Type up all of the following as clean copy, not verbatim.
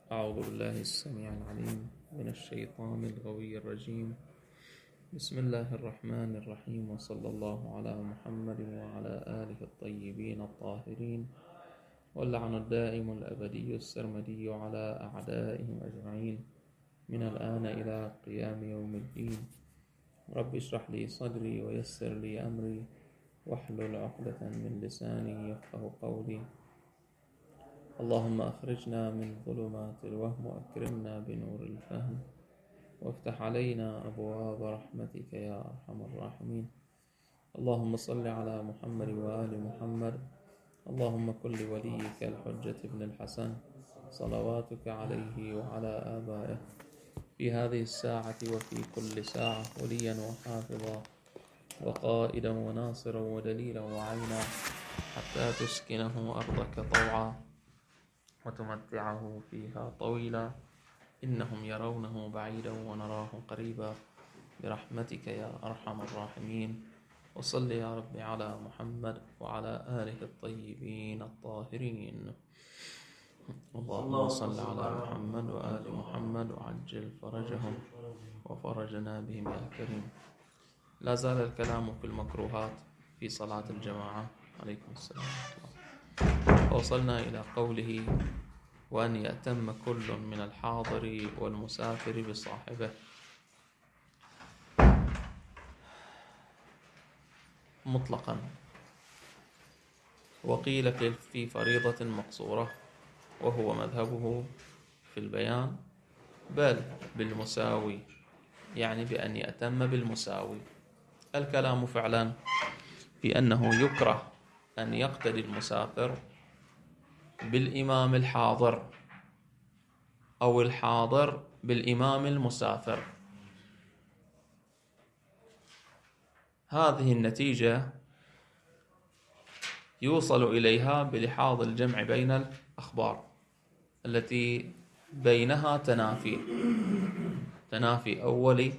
أعوذ بالله السميع العليم من الشيطان الغوي الرجيم. بسم الله الرحمن الرحيم، وصلى الله على محمد وعلى آله الطيبين الطاهرين، واللعن الدائم الأبدي السرمدي على أعدائهم أجمعين من الآن إلى قيام يوم الدين. رب اشرح لي صدري ويسر لي أمري واحلل عقدة من لساني يفقه قولي. اللهم أخرجنا من ظلمات الوهم وأكرمنا بنور الفهم، وافتح علينا أبواب رحمتك يا أرحم الراحمين. اللهم صل على محمد وآل محمد. اللهم كن لوليك الحجة بن الحسن صلواتك عليه وعلى آبائه في هذه الساعة وفي كل ساعة وليا وحافظا وقائدا وناصرا ودليلا وعينا، حتى تسكنه أرضك طوعا وتمتعه فيها طويلا. إنهم يرونه بعيدا ونراه قريبا برحمتك يا أرحم الراحمين. وصل يا رب على محمد وعلى آله الطيبين الطاهرين. اللهم صل على محمد وآل محمد وعجل فرجهم وفرجنا بهم يا كريم. لا زال الكلام في المكروهات في صلاة الجماعة. عليكم السلام ورحمة الله. وصلنا إلى قوله: وأن يأتم كل من الحاضر والمسافر بصاحبه. مطلقا، وقيل في فريضة مقصورة، وهو مذهبه في البيان، بل بالمساوي، يعني بأن يأتم بالمساوي. الكلام فعلا بأنه يكره أن يقتدي المسافر بالإمام الحاضر أو الحاضر بالإمام المسافر. هذه النتيجة يوصل إليها بلحاظ الجمع بين الأخبار التي بينها تنافي أولي،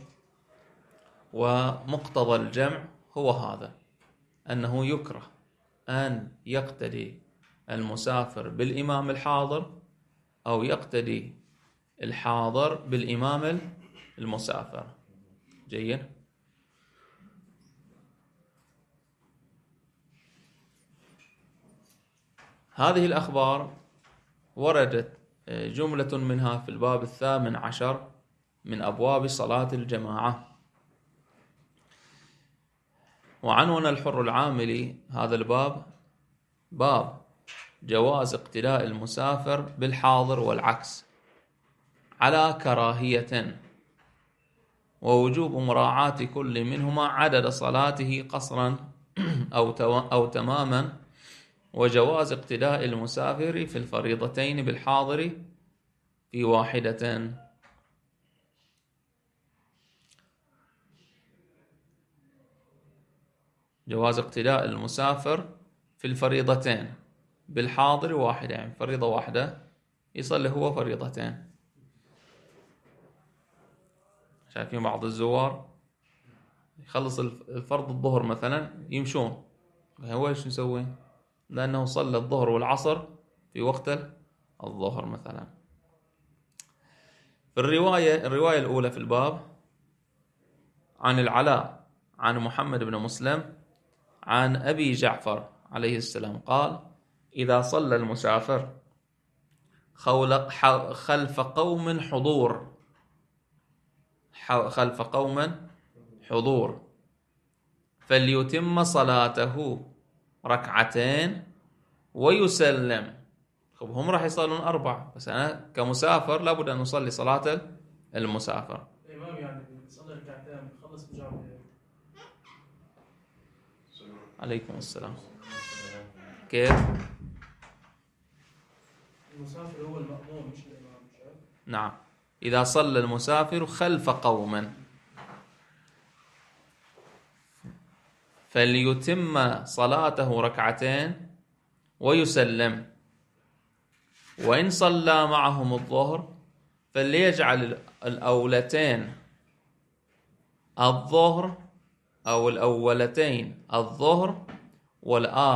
ومقتضى الجمع هو هذا، أنه يكره أن يقتدي المسافر بالإمام الحاضر أو يقتدي الحاضر بالإمام المسافر. جيد. هذه الأخبار وردت جملة منها في الباب 18 من أبواب صلاة الجماعة. وعنون الحر العاملي هذا الباب باب جواز اقتداء المسافر بالحاضر والعكس على كراهية، ووجوب مراعاة كل منهما عدد صلاته قصرا أو تماما، وجواز اقتداء المسافر في الفريضتين بالحاضر في واحدة. جواز اقتداء المسافر في الفريضتين بالحاضر واحدة، يعني فريضة واحدة يصلي هو فريضتين. شايفين بعض الزوار يخلص الفرض الظهر مثلا يمشون، هو ايش يسوي؟ لأنه صلى الظهر والعصر في وقت الظهر مثلا. في الرواية الأولى في الباب عن العلاء عن محمد بن مسلم عن أبي جعفر عليه السلام قال: إذا صلى المسافر خلف قوم حضور فليتم صلاته ركعتين ويسلم. خب هم راح يصلون 4، بس أنا كمسافر لابد أن أصلي صلاة المسافر. الإمام يعني يصلي ركعتين يخلص بجامع. عليكم السلام. كيف؟ المسافر هو المأموم مش الإمام. نعم، إذا صلى المسافر خلف قوم فليتم صلاته ركعتين ويسلم، وإن صلى معهم الظهر فليجعل الأولتين الظهر أو الأولتين الظهر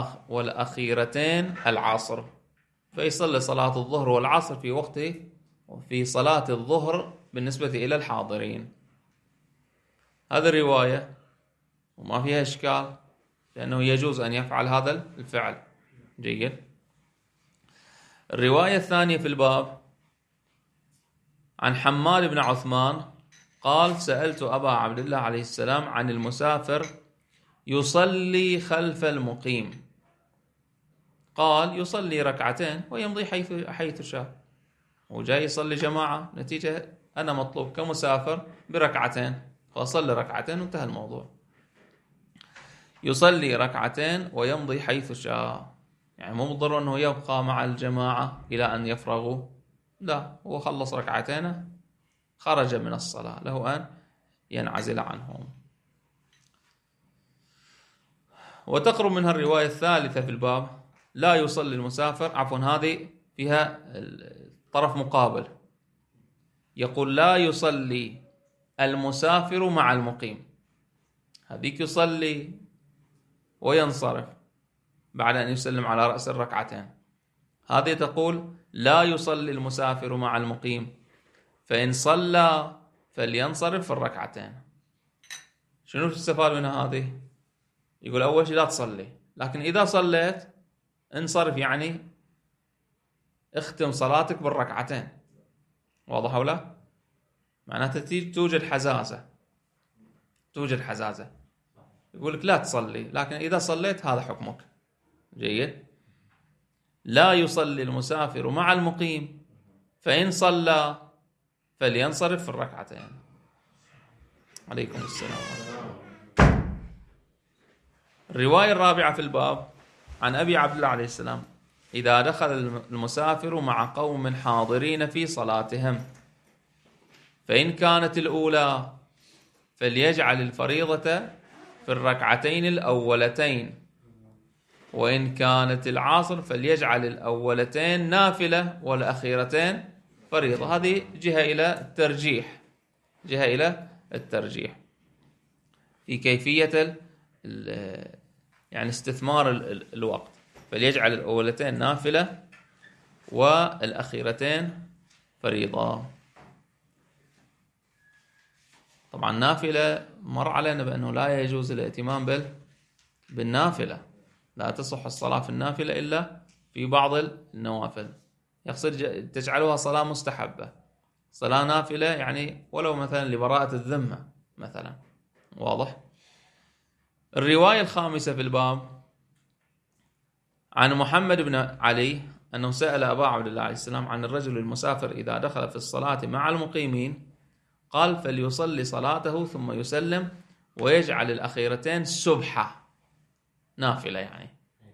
والأخيرتين العصر، فيصلي صلاة الظهر والعصر في في صلاة الظهر بالنسبة إلى الحاضرين. هذه الرواية وما فيها إشكال، لأنه يجوز أن يفعل هذا الفعل. جيد. الرواية الثانية في الباب عن حماد بن عثمان قال: سألت أبا عبد الله عليه السلام عن المسافر يصلي خلف المقيم، قال: يصلي ركعتين ويمضي حيث شاء. وجاي يصلي جماعة، نتيجة أنا مطلوب كمسافر بركعتين، فأصلي ركعتين وانتهى الموضوع. يصلي ركعتين ويمضي حيث شاء، يعني مو بالضرورة أنه يبقى مع الجماعة إلى أن يفرغوا، لا، هو خلص ركعتين خرج من الصلاة، له أن ينعزل عنهم. وتقرب منها الرواية الثالثة في الباب: لا يصلي المسافر، عفوا هذه فيها طرف مقابل، يقول: لا يصلي المسافر مع المقيم. هذيك يصلي وينصرف بعد أن يسلم على رأس الركعتين. هذه تقول: لا يصلي المسافر مع المقيم، فإن صلى فلينصرف في الركعتين. شنو تستفاد من هذه؟ يقول أول شيء لا تصلي، لكن إذا صليت انصرف، يعني اختم صلاتك بالركعتين. واضح ولا؟ معناته توجد حزازة. يقول لك لا تصلي، لكن إذا صليت هذا حكمك. جيد. لا يصلي المسافر مع المقيم، فإن صلى فلينصرف في الركعتين. عليكم السلام. الرواية الرابعة في الباب عن أبي عبد الله عليه السلام: إذا دخل المسافر مع قوم حاضرين في صلاتهم، فإن كانت الأولى فليجعل الفريضة في الركعتين الأولتين، وإن كانت العصر فليجعل الأولتين نافلة والأخيرتين فريضة. هذه جهة إلى الترجيح في كيفية يعني استثمار الوقت. فليجعل الأولتين نافلة والأخيرتين فريضة. طبعا نافلة مر علينا بأنه لا يجوز الائتمام بالنافلة، لا تصح الصلاة في النافلة إلا في بعض النوافل. يقصد تجعلها صلاة مستحبة، صلاة نافلة، يعني ولو مثلا لبراءة الذمة مثلا. واضح؟ الرواية الخامسة في الباب عن محمد بن علي أنه سأل أبا عبد الله عليه السلام عن الرجل المسافر إذا دخل في الصلاة مع المقيمين، قال: فليصلي صلاته ثم يسلم ويجعل الأخيرتين سبحة، نافلة يعني.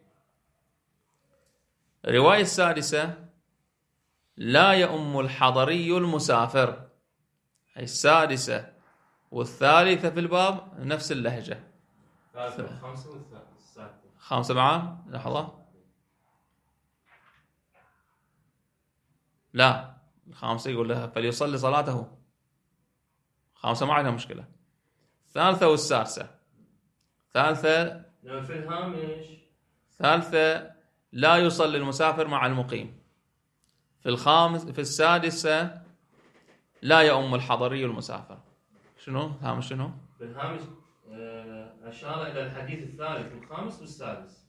الرواية السادسة: لا يؤم الحضري المسافر. السادسة والثالثة في الباب نفس اللهجة. خامسة معاه؟ لحظة، لا، الخامسة يقول لها فليصلي صلاته، خامسة ما عندها مشكلة. الثالثة والسادسة. ثالثة في الهامش. ثالثة لا يصلي المسافر مع المقيم. في السادسة لا يؤم الحضري المسافر. شنو الهامش؟ شنو بالهامش؟ أشار إلى الحديث الثالث والخامس والسادس.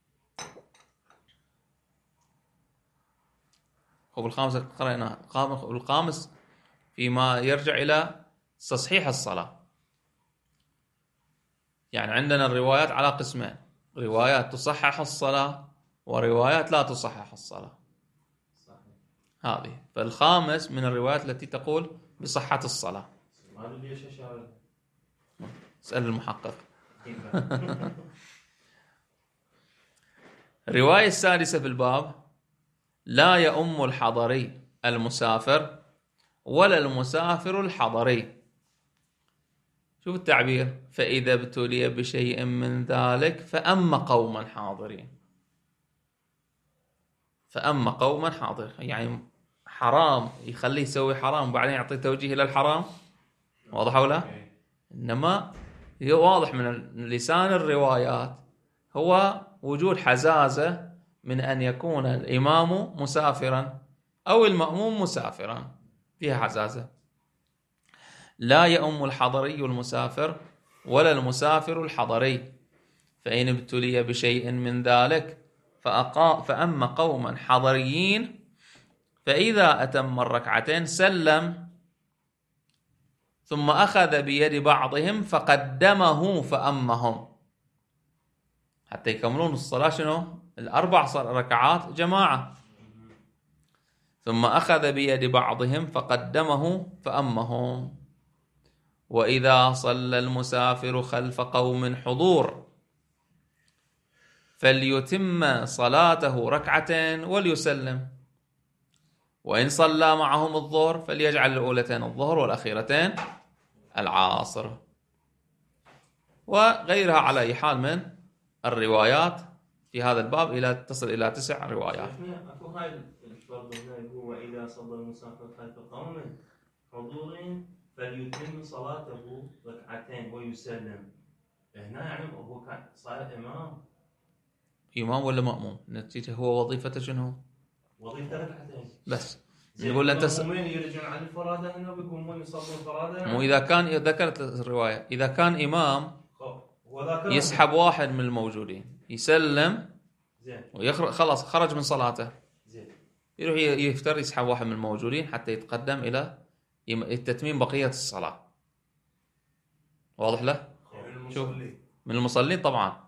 هو بالخامس قرأنا الخامس فيما يرجع إلى تصحيح الصلاة. يعني عندنا الروايات على قسمين: روايات تصحح الصلاة وروايات لا تصحح الصلاة. صحيح. هذه فالخامس من الروايات التي تقول بصحة الصلاة. ما ليش أشار؟ اسأل المحقق. الرواية السادسة في الباب: لا يؤم الحضري المسافر ولا المسافر الحضري. شوف التعبير: فإذا ابتلي بشيء من ذلك فأما قوما حاضرين. فأما قوما حاضرين يعني حرام يخليه يسوي حرام وبعدين يعطي توجيه إلى الحرام. واضح ولا؟ إنما هي واضح من لسان الروايات هو وجود حزازة من أن يكون الإمام مسافرا أو المأموم مسافرا. فيها حزازة. لا يؤم الحضري المسافر ولا المسافر الحضري، فإن ابتلي بشيء من ذلك فأما قوما حضريين فإذا أتم الركعتين سلم ثم أخذ بيد بعضهم فقدمه فأمهم، حتى يكملون الصلاة شنو؟ الأربع ركعات جماعة. ثم أخذ بيد بعضهم فقدمه فأمهم. وإذا صلى المسافر خلف قوم حضور فليتم صلاته ركعتين وليسلم، وإن صلى معهم الظهر فليجعل الأولتين الظهر والأخيرتين العصر. وغيرها على أي حال من الروايات في هذا الباب تصل إلى 9 روايات. اكو هاي برضه هنا هو واذا صلى المسافر خلف قوم حضور فليتم صلاته ركعتين ويسلم. هنا يعني هو كان صار امام ولا مأموم؟ نتيجة هو وظيفته شنو؟ وظيفته ركعتين بس. نقول انت المأمومين يرجعون على الفرادة هنا ويقومون يصلون الفرادة. مو اذا كان ذكرت الرواية اذا كان امام يسحب واحد من الموجودين يسلم زين ويخرج خلاص خرج من صلاته، زين يروح يفتر يسحب واحد من الموجودين حتى يتقدم الى التتميم بقية الصلاة. واضح له؟ شوف من المصلين طبعا.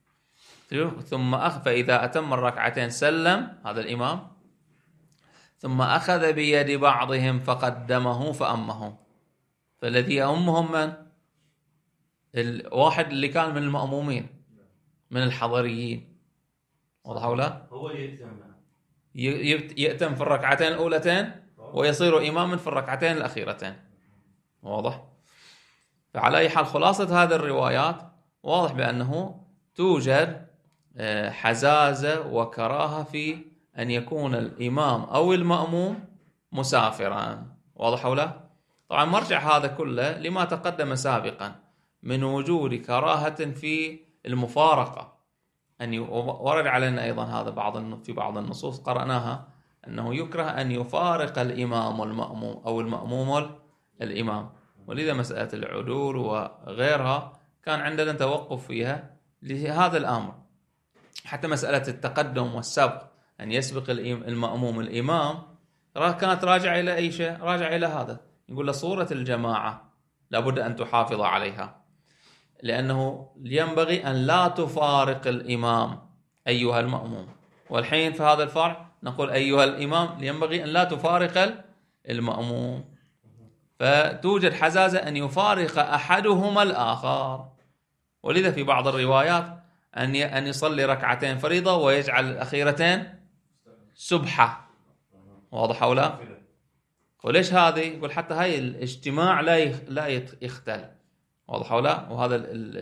ثم فإذا أتم الركعتين سلم هذا الإمام، ثم أخذ بيد بعضهم فقدمه فأمهم. فالذي يأمهم من؟ الواحد اللي كان من المأمومين من الحضريين. واضح ولا؟ هو يأتم في الركعتين الأولتين ويصير إماما في الركعتين الأخيرتين. واضح؟ فعلى أي حال خلاصة هذه الروايات واضح بأنه توجد حزازة وكراهة في أن يكون الإمام أو المأموم مسافرا. واضح ولا؟ طبعا مرجع هذا كله لما تقدم سابقا من وجود كراهة في المفارقة. أن ورد علينا أيضا هذا في بعض النصوص قرأناها أنه يكره أن يفارق الإمام والمأموم أو المأموم الإمام. ولذا مسألة العدول وغيرها كان عندنا توقف فيها لهذا الأمر. حتى مسألة التقدم والسبق أن يسبق المأموم الإمام كانت راجعة إلى أي شيء؟ راجعة إلى هذا. يقول له صورة الجماعة لابد أن تحافظ عليها، لأنه ينبغي أن لا تفارق الإمام أيها المأموم. والحين في هذا الفرع نقول أيها الإمام ينبغي أن لا تفارق المأموم. فتوجد حزازة أن يفارق أحدهما الآخر. ولذا في بعض الروايات أن يصلي ركعتين فريضة ويجعل الأخيرتين سبحة. واضح أو لا؟ وليش هذه؟ يقول حتى هاي الاجتماع لا يختل. واضح أو لا؟ وهذا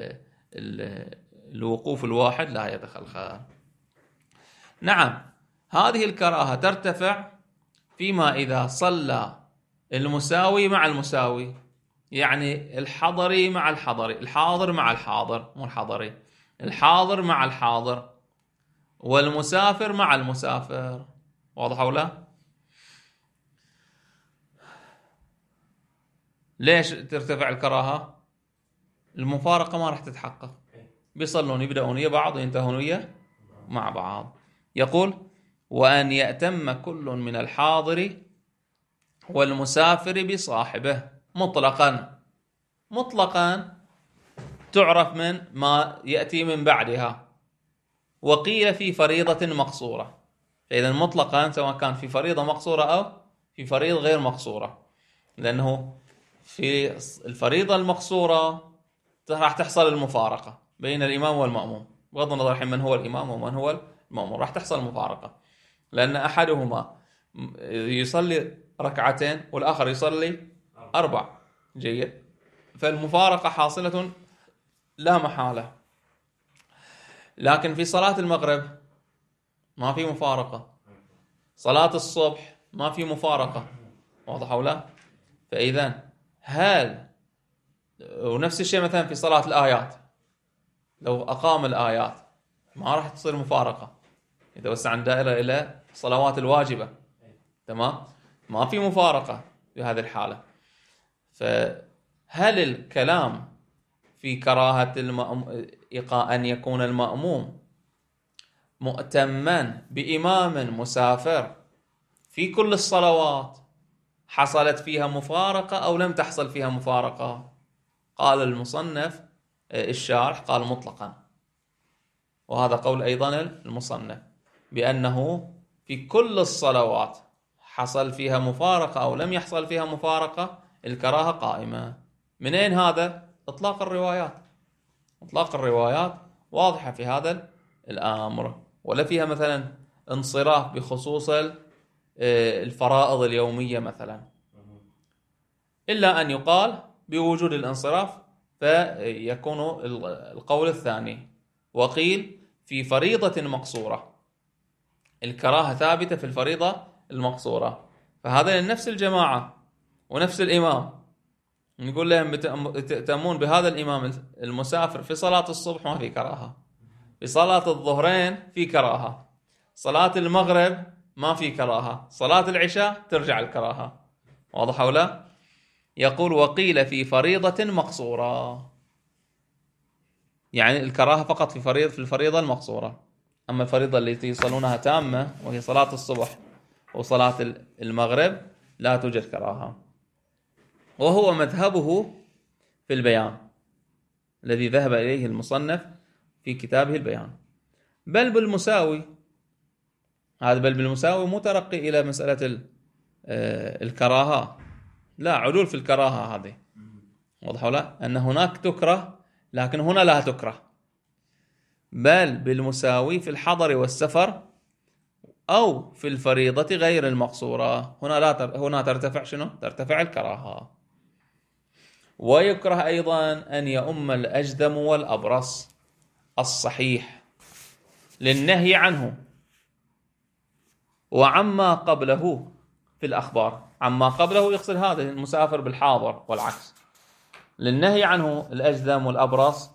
الوقوف الواحد لا يتخلخل. نعم هذه الكراهة ترتفع فيما إذا صلى المساوي مع المساوي، يعني الحضري مع الحضري، الحاضر مع الحاضر، مو الحضري، الحاضر مع الحاضر، والمسافر مع المسافر. واضح أو لا؟ ليش ترتفع الكراهة؟ المفارقة ما راح تتحقق. بيصلون يبدأون ويا بعض وينتهون ويا مع بعض. يقول وأن يأتم كل من الحاضر والمسافر بصاحبه مطلقا. مطلقا تعرف من ما يأتي من بعدها. وقيل في فريضة مقصورة. فإذا مطلقا سواء كان في فريضة مقصورة أو في فريضة غير مقصورة، لأنه في الفريضة المقصورة راح تحصل المفارقة بين الإمام والمأموم، بغض النظر عن من هو الإمام ومن هو المأموم راح تحصل المفارقة، لأن أحدهما يصلي ركعتين والآخر يصلي 4. جيد. فالمفارقة حاصلة لا محالة. لكن في صلاة المغرب ما في مفارقة، صلاة الصبح ما في مفارقة. واضح أو لا؟ فإذا ونفس الشيء مثلا في صلاة الآيات، لو أقام الآيات ما راح تصير مفارقة. يتوسع عن دائرة إلى الصلوات الواجبة، تمام؟ ما في مفارقة. في هذه الحالة. فهل الكلام في كراهة أن يكون المأموم مؤتما بإمام مسافر في كل الصلوات حصلت فيها مفارقة أو لم تحصل فيها مفارقة؟ قال المصنف الشارح قال مطلقا، وهذا قول أيضا المصنف بأنه في كل الصلوات حصل فيها مفارقة أو لم يحصل فيها مفارقة الكراهة قائمة. من أين هذا؟ إطلاق الروايات. إطلاق الروايات واضحة في هذا الأمر، ولا فيها مثلا انصراف بخصوص الفرائض اليومية مثلا، إلا أن يقال بوجود الانصراف فيكون القول الثاني. وقيل في فريضة مقصورة، الكراهة ثابتة في الفريضة المقصورة، فهذا نفس الجماعة ونفس الإمام نقول لهم تأمون بهذا الإمام المسافر في صلاة الصبح ما في كراهة، في صلاة الظهرين في كراهة، صلاة المغرب ما في كراهة، صلاة العشاء ترجع الكراهة. واضح ولا؟ يقول وقيل في فريضة مقصورة، يعني الكراهة فقط في الفريضة المقصورة، أما الفريضة التي يصلونها تامة وهي صلاة الصبح وصلاة المغرب لا توجد كراهة. وهو مذهبه في البيان الذي ذهب إليه المصنف في كتابه البيان. بل بالمساوي، هذا بل بالمساوي مترقي إلى مسألة الكراهة، لا علول في الكراهة هذه. واضح ولا؟ أن هناك تكره لكن هنا لا تكره. بل بالمساوي في الحضر والسفر أو في الفريضة غير المقصورة، هنا ترتفع شنو؟ ترتفع الكراهة. ويكره أيضا أن يؤم الأجدم والأبرص الصحيح للنهي عنه وعما قبله في الأخبار. عما قبله يقصد هذا المسافر بالحاضر والعكس، للنهي عنه الأجدم والأبرص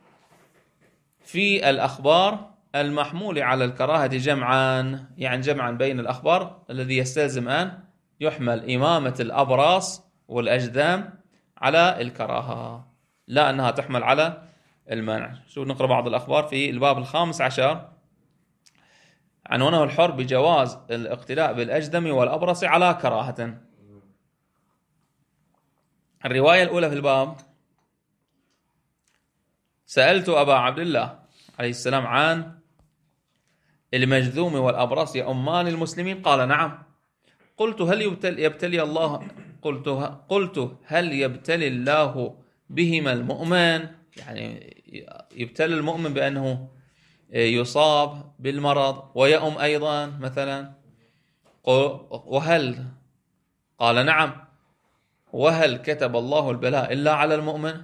في الأخبار المحمول على الكراهة جمعا، يعني جمعا بين الأخبار الذي يستلزم أن يحمل إمامة الأبرص والأجدام على الكراهة، لا أنها تحمل على المنع. شو نقرأ بعض الأخبار في الباب 15 عنوانه الحر بجواز الاقتداء بالأجدم والأبرص على كراهة. الرواية الأولى في الباب: سألت أبا عبد الله عليه السلام عن المجذوم والأبرص يؤمان المسلمين، قال نعم. قلت هل يبتلي الله هل يبتلي الله بهما المؤمن، يعني يبتلي المؤمن بأنه يصاب بالمرض ويؤم أيضا مثلا؟ وهل قال نعم. وهل كتب الله البلاء إلا على المؤمن؟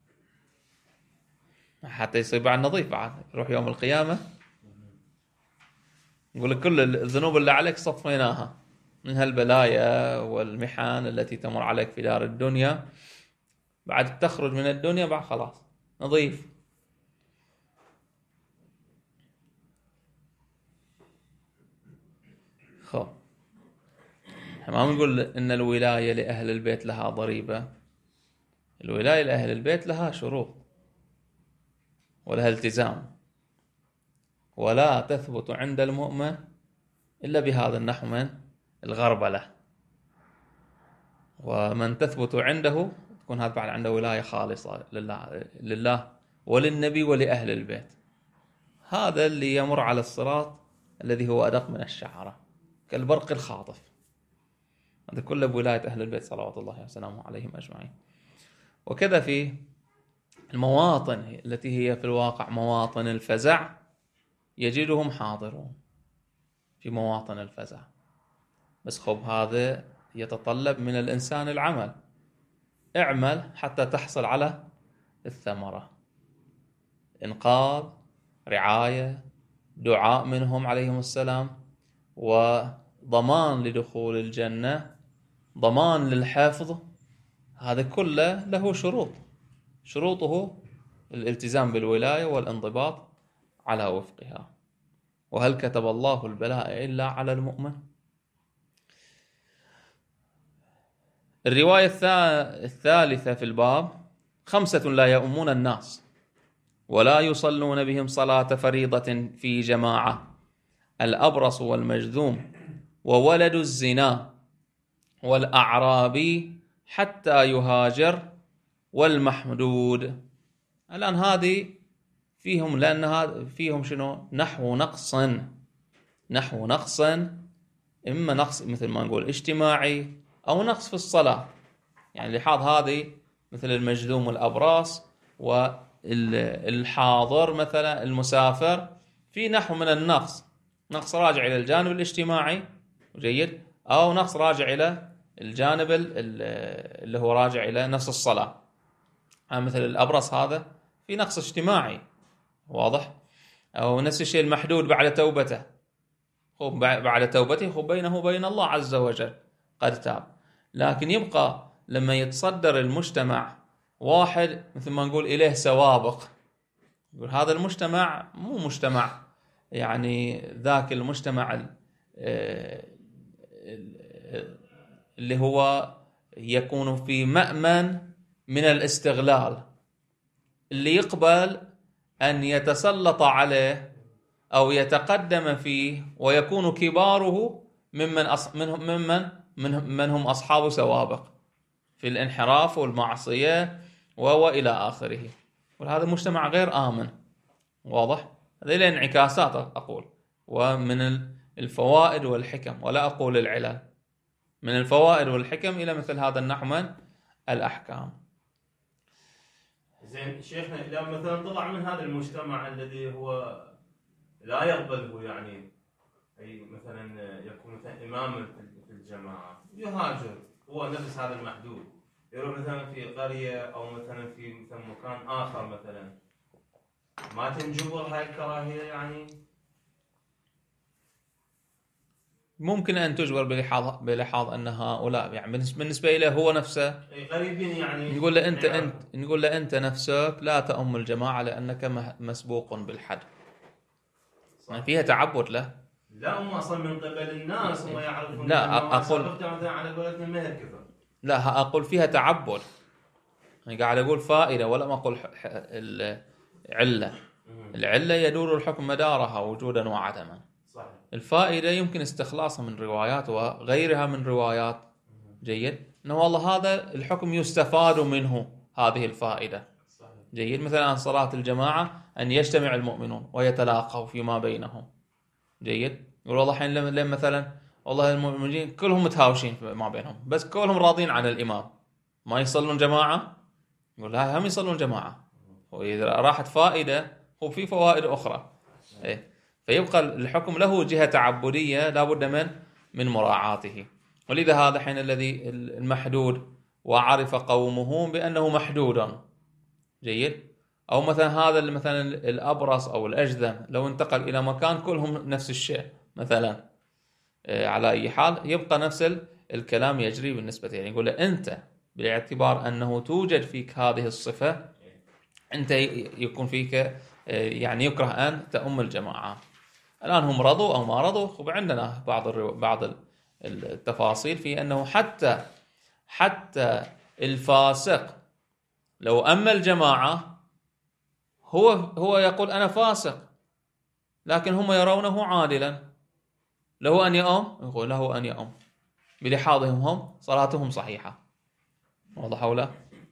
حتى يصير بعد نظيف، بعد يروح يوم القيامة يقول لك كل الذنوب اللي عليك صفيناها من هالبلايا والمحن التي تمر عليك في دار الدنيا، بعد تخرج من الدنيا بعد خلاص نظيف. خب ما نقول إن الولاية لأهل البيت لها ضريبة، الولاية لأهل البيت لها شروط ولها التزام، ولا تثبت عند المؤمن إلا بهذا النحو من الغربلة. ومن تثبت عنده تكون هذا بعد عنده ولاية خالصة لله وللنبي ولأهل البيت. هذا اللي يمر على الصراط الذي هو أدق من الشعرة كالبرق الخاطف، هذا كله بولاية أهل البيت صلوات الله وسلامه عليهم أجمعين. وكذا في المواطن التي هي في الواقع مواطن الفزع يجدهم حاضرون في مواطن الفزع، بس خب هذا يتطلب من الإنسان العمل، اعمل حتى تحصل على الثمرة، إنقاذ، رعاية، دعاء منهم عليهم السلام، وضمان لدخول الجنة، ضمان للحفظ. هذا كله له شروطه الالتزام بالولاية والانضباط على وفقها. وهل كتب الله البلاء إلا على المؤمن؟ الرواية الثالثة في الباب: 5 لا يؤمون الناس ولا يصلون بهم صلاة فريضة في جماعة: الأبرص والمجذوم وولد الزنا والأعرابي حتى يهاجر والمحدود. الآن هذه فيهم، لأن هذا فيهم شنو؟ نحو نقص، إما نقص مثل ما نقول اجتماعي أو نقص في الصلاة. يعني لحاظ هذه مثل المجذوم والأبراص والحاضر مثلا المسافر، في نحو من النقص، نقص راجع إلى الجانب الاجتماعي جيد، أو نقص راجع إلى الجانب اللي هو راجع إلى نفس الصلاة. مثل الأبرص هذا في نقص اجتماعي واضح. أو نفس الشيء المحدود بعد توبته، بعد توبته بينه وبين الله عز وجل قد تاب. لكن يبقى لما يتصدر المجتمع واحد مثل ما نقول إليه سوابق، يقول هذا المجتمع مو مجتمع يعني ذاك المجتمع اللي هو يكون في مأمن من الاستغلال، اللي يقبل أن يتسلط عليه أو يتقدم فيه ويكون كباره من هم أصحاب سوابق في الانحراف والمعصية وإلى آخره. وهذا المجتمع غير آمن واضح. هذه الانعكاسات أقول، ومن الفوائد والحكم، ولا أقول العلل، من الفوائد والحكم إلى مثل هذا النحو من الأحكام. زين شيخنا، إذا مثلا طلع من هذا المجتمع الذي هو لا يقبله، يعني أي مثلا يكون مثلا إمام في الجماعة، يهاجر هو نفس هذا المحدود، يروح مثلا في قرية أو مثلا في مثلا مكان آخر مثلا، ما تنجبر هاي الكراهية يعني؟ ممكن أن تجبر بلحاظ أن هؤلاء يعني بالنسبة إليه هو نفسه قريبين، يعني نقول له أنت نفسك لا تؤم الجماعة لأنك مسبوق بالحد. ما فيها تعبد له. لا، هم أصلا من قبل الناس هم يعرفون. لا أقول على قولتنا ما هي كفر. لا أقول فيها تعبد، أنا قاعد أقول فائدة ولا ما أقول العلة. العلة يدور الحكم مدارها وجودا وعدما. صحيح. الفائدة يمكن استخلاصها من روايات وغيرها من روايات جيد، أنه والله هذا الحكم يستفاد منه هذه الفائدة. صحيح. جيد. مثلا صلاة الجماعة أن يجتمع المؤمنون ويتلاقوا فيما بينهم جيد. يقول والله حين لما مثلا والله المؤمنين كلهم متهاوشين ما بينهم، بس كلهم راضين عن الإمام، ما يصلون جماعة، يقول لا هم يصلون جماعة. وإذا راحت فائدة وفي فوائد أخرى إيه. فيبقى الحكم له جهة تعبدية لا بد من مراعاته. ولذا هذا حين الذي المحدود وعرف قومه بأنه محدود جيد. أو مثلا هذا مثلا الأبرص أو الأجذم لو انتقل إلى مكان كلهم نفس الشيء مثلا، على أي حال يبقى نفس الكلام يجري بالنسبة يعني. يقول له أنت باعتبار أنه توجد فيك هذه الصفة، أنت يكون فيك يعني يكره أن تؤم الجماعة. الآن هم رضوا أو ما رضوا، وعندنا بعض التفاصيل في أنه حتى الفاسق لو أما الجماعة هو يقول أنا فاسق، لكن هم يرونه عادلا، له أن يؤم، يقول له أن يؤم بلحاظهم هم صلاتهم صحيحة. واضح ولا؟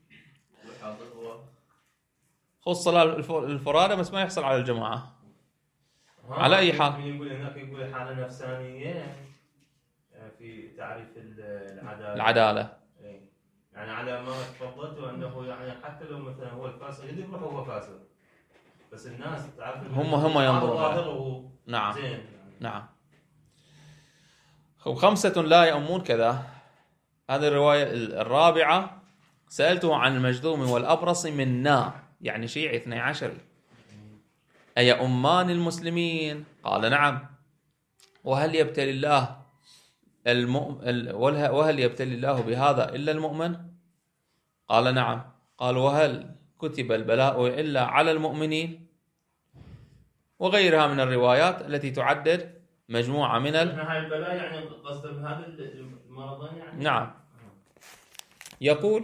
خص صلاة الفرادة بس ما يحصل على الجماعة. على أي حال يقول هناك يقول حالة نفسانية في تعريف العدالة. يعني على ما تفضلت أنه يعني حتى لو مثلا هو الفاسق يدرك هو فاسق، بس الناس تعرف هم ينظرون. نعم زين يعني. نعم. 5 لا يؤمون كذا. هذه الرواية الرابعة: سألته عن المجذوم والأبرص منا، يعني شيعي 12، أي أمان المسلمين؟ قال نعم. وهل يبتلي الله بهذا إلا المؤمن؟ قال نعم. قال وهل كتب البلاء إلا على المؤمنين؟ وغيرها من الروايات التي تعدد مجموعة من هاي البلاء يعني قصد بهذا المرضين يعني. نعم. يقول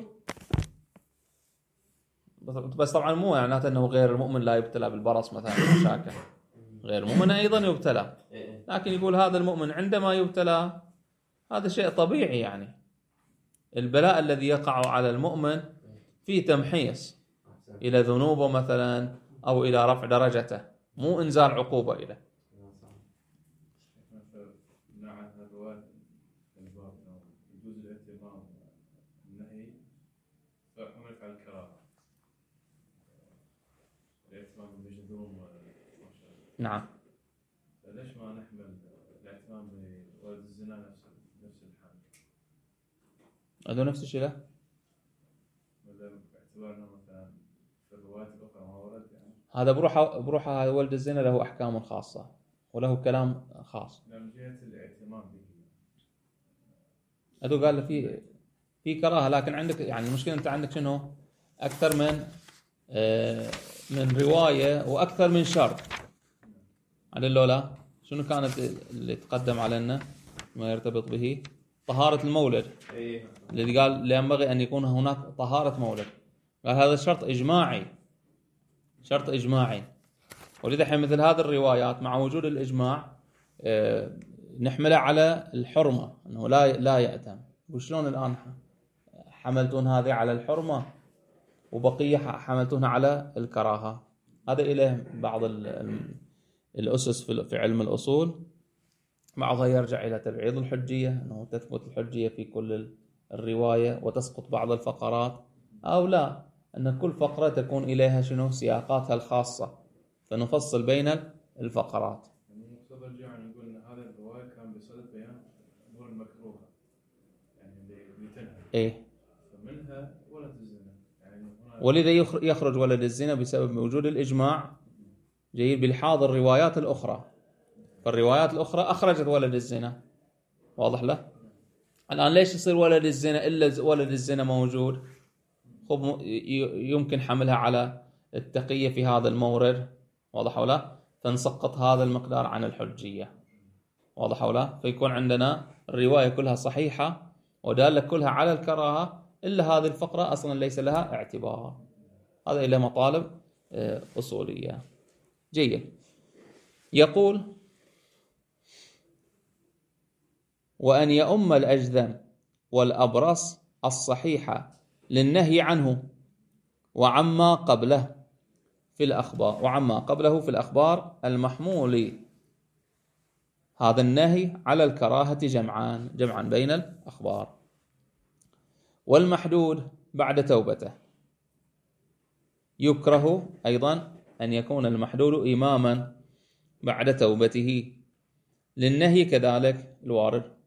بس طبعا مو معناته أنه غير المؤمن لا يبتلى بالبرص مثلا مشاكل، غير المؤمن أيضا يبتلى، لكن يقول هذا المؤمن عندما يبتلى هذا شيء طبيعي. يعني البلاء الذي يقع على المؤمن فيه تمحيص إلى ذنوبه مثلا أو إلى رفع درجته، مو إنزال عقوبة إليه. يجوز الاهتمام النهي فحملك على الكراهة، الاهتمام بالمجذوم. نعم. ليش ما نحمل الاهتمام بولد الزنا نفس الحال؟ هذا نفس الشيء له؟ باعتبارنا مثلا في الروايات الأخرى ما ورد يعني. هذا بروحه ولد الزنا له أحكام خاصة وله كلام خاص. من جهة الاهتمام به. هذا قال له في كراهة، لكن عندك يعني المشكلة أنت عندك شنو؟ أكثر من رواية وأكثر من شرط. على اللولا شنو كانت اللي تقدم علينا ما يرتبط به؟ طهارة المولد، الذي قال ينبغي أن يكون هناك طهارة مولد. قال هذا شرط إجماعي، شرط إجماعي. ولذا حين مثل هذه الروايات مع وجود الإجماع نحملها على الحرمة، أنه لا يأتم. وشلون الآن حملتون هذه على الحرمة وبقية حملتونها على الكراهة؟ هذا إليه بعض الأسس في علم الأصول، بعضها يرجع إلى تبعيض الحجية، أنه تثبت الحجية في كل الرواية وتسقط بعض الفقرات، أو لا، أن كل فقرة تكون إليها شنو سياقاتها الخاصة فنفصل بين الفقرات. مقتضى الجمع نقول أن هذا الرواية كان بصدد بيان أمور المكروهة يعني اللي تنهى. إيه. فمنها ولد الزنا يعني. ولذا يخرج ولد الزنا بسبب وجود الإجماع جيد بلحاظ الروايات الأخرى. فالروايات الأخرى أخرجت ولد الزنا، واضح له؟ الآن ليش يصير ولد الزنا إلا ولد الزنا موجود؟ خب يمكن حملها على التقية في هذا المورد، واضح ولا؟ فنسقط هذا المقدار عن الحجية، واضح ولا؟ فيكون عندنا الرواية كلها صحيحة ودالة كلها على الكراهة، إلا هذه الفقرة أصلا ليس لها اعتبار. هذا إلى مطالب أصولية. جيد. يقول وأن يؤم الأجذم والأبرص الصحيحة للنهي عنه وعما قبله في الأخبار المحمول هذا النهي على الكراهة جمعا بين الأخبار. والمحدود بعد توبته يكره أيضا أن يكون المحدود إماما بعد توبته للنهي كذلك الوارد.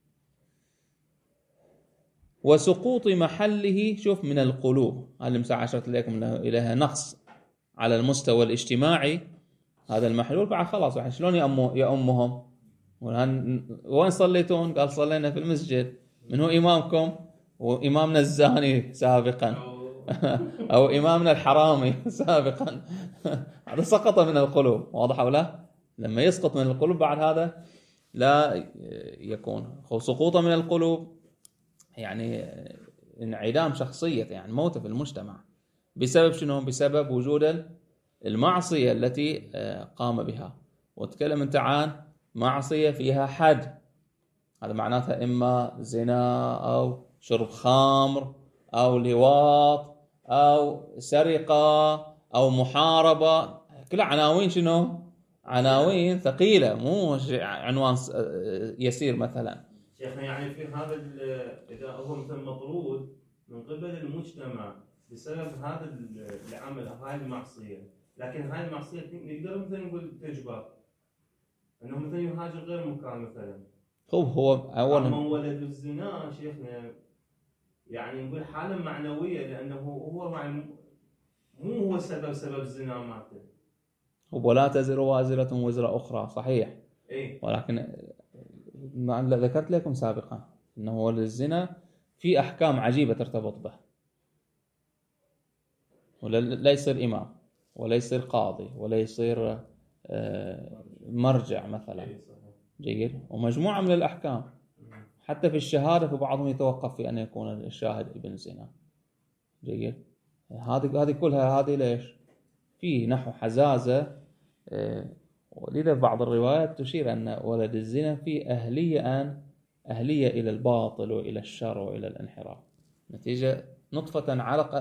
وسقوط محله شوف من القلوب، هذا المساعة أشرت لكم إليها نقص على المستوى الاجتماعي. هذا المحلول بعد خلاص شلون يأمهم؟ وين صليتون؟ قال صلينا في المسجد. من هو إمامكم؟ وإمامنا الزاني سابقا أو إمامنا الحرامي سابقا. هذا سقط من القلوب، واضح ولا؟ لما يسقط من القلوب بعد هذا لا يكون سقوطا من القلوب، يعني انعدام شخصية، يعني موت في المجتمع. بسبب شنو؟ بسبب وجود المعصية التي قام بها. وتكلم انت عن معصية فيها حد، هذا معناتها إما زنا أو شرب خمر أو لواط أو سرقة أو محاربة، كلها عناوين شنو؟ عناوين ثقيلة، مو عنوان يسير مثلا. شيخنا يعني في هذا إذا هو مثل مطرود من قبل المجتمع بسبب هذا العمل أو هاي المعصية، لكن هاي المعصية نقدر مثلا نقول تجبر أنه مثلا يهاجر غير مكان مثلا. هو أولا أما ولد الزنا شيخنا يعني نقول حالة معنوية، لأنه هو مو هو سبب الزنا ماته. ولا تزر وازرة وزر أخرى، صحيح. إيه؟ ولكن ذكرت لكم سابقا أنه ولد الزنا في أحكام عجيبة ترتبط به، ولا يصير إمام ولا يصير قاضي ولا يصير مرجع مثلا. جيد. ومجموعة من الأحكام حتى في الشهادة في بعضهم يتوقف في أن يكون الشاهد ابن زنا. جيد. هذه كلها هذه ليش؟ في نحو حزازة، ولذا بعض الروايات تشير أن ولد الزنا في أهلية إلى الباطل وإلى الشر وإلى الانحراف، نتيجة نطفة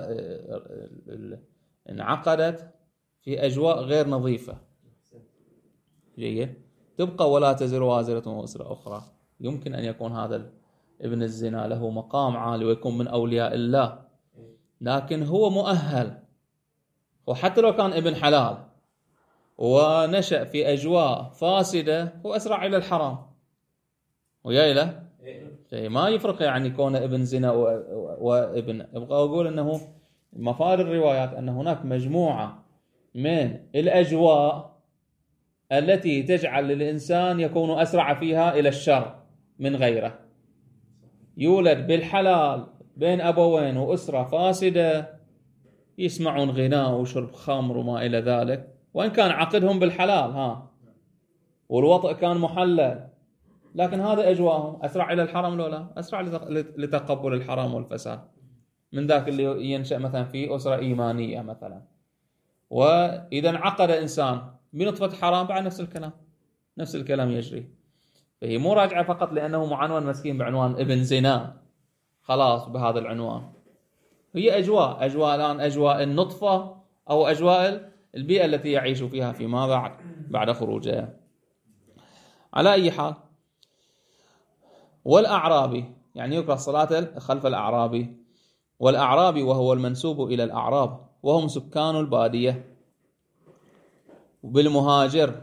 انعقدت في أجواء غير نظيفة. جيد. تبقى ولا تزر وازرة وزر أخرى. يمكن أن يكون هذا ابن الزنا له مقام عالي ويكون من أولياء الله، لكن هو مؤهل، وحتى لو كان ابن حلال ونشأ في أجواء فاسدة هو أسرع إلى الحرام ويا له. ما يفرق يعني كون ابن زنا وابن. أبغى أقول أنه مفاد الروايات أن هناك مجموعة من الأجواء التي تجعل الإنسان يكون أسرع فيها إلى الشر من غيره. يولد بالحلال بين أبوين وأسرة فاسدة، يسمعون غناء وشرب خمر وما إلى ذلك، وإن كان عقدهم بالحلال والوطء كان محلل، لكن هذا أجواءهم أسرع إلى الحرام لو لا؟ أسرع لتقبل الحرام والفساد من ذاك اللي ينشأ مثلا في أسرة إيمانية مثلا. وإذا انعقد إنسان بنطفة حرام بعد نفس الكلام يجري. فهي مو راجعة فقط لأنه معنون مسكين بعنوان ابن زنا خلاص بهذا العنوان، هي أجواء الآن أجواء النطفة أو أجواء البيئة التي يعيش فيها فيما بعد خروجه. على أي حال، والأعرابي يعني يكره الصلاة خلف الأعرابي. والأعرابي وهو المنسوب إلى الأعراب وهم سكان البادية. بالمهاجر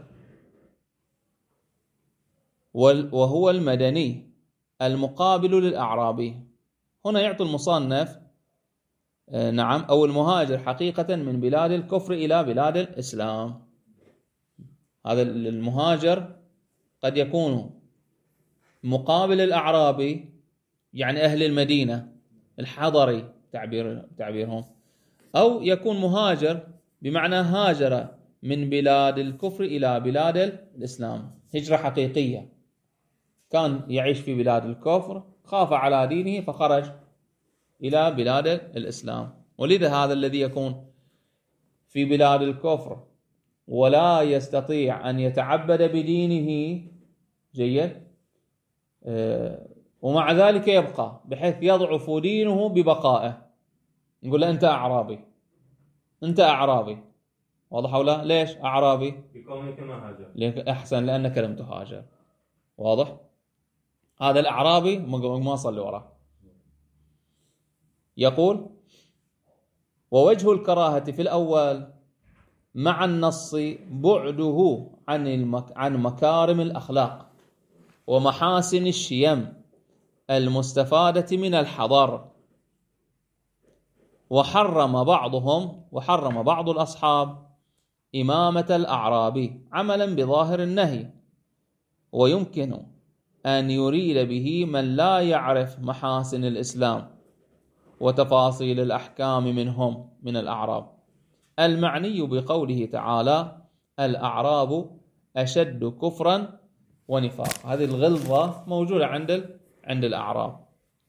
وهو المدني المقابل للأعرابي. هنا يعطي المصنف أو المهاجر حقيقة من بلاد الكفر إلى بلاد الإسلام. هذا المهاجر قد يكون مقابل الأعرابي، يعني أهل المدينة الحضري تعبيرهم، أو يكون مهاجر بمعنى هاجر من بلاد الكفر إلى بلاد الإسلام، هجرة حقيقية. كان يعيش في بلاد الكفر، خاف على دينه فخرج إلى بلاد الإسلام. ولذا هذا الذي يكون في بلاد الكفر ولا يستطيع أن يتعبد بدينه جيد، ومع ذلك يبقى بحيث يضعف دينه ببقائه، نقول له أنت أعرابي. واضح ولا؟ ليش أعرابي؟ بكونك ما هاجر. أحسن، لأنك لم تهاجر. واضح؟ هذا الأعرابي ما صلي وراه. يقول: ووجه الكراهة في الأول مع النص بعده عن مكارم الأخلاق ومحاسن الشيم المستفادة من الحضر. وحرم بعض الأصحاب إمامة الأعرابي عملا بظاهر النهي، ويمكن أن يريد به من لا يعرف محاسن الإسلام وتفاصيل الأحكام من الأعراب، المعني بقوله تعالى: الأعراب أشد كفرا ونفاق. هذه الغلظة موجودة عند الأعراب.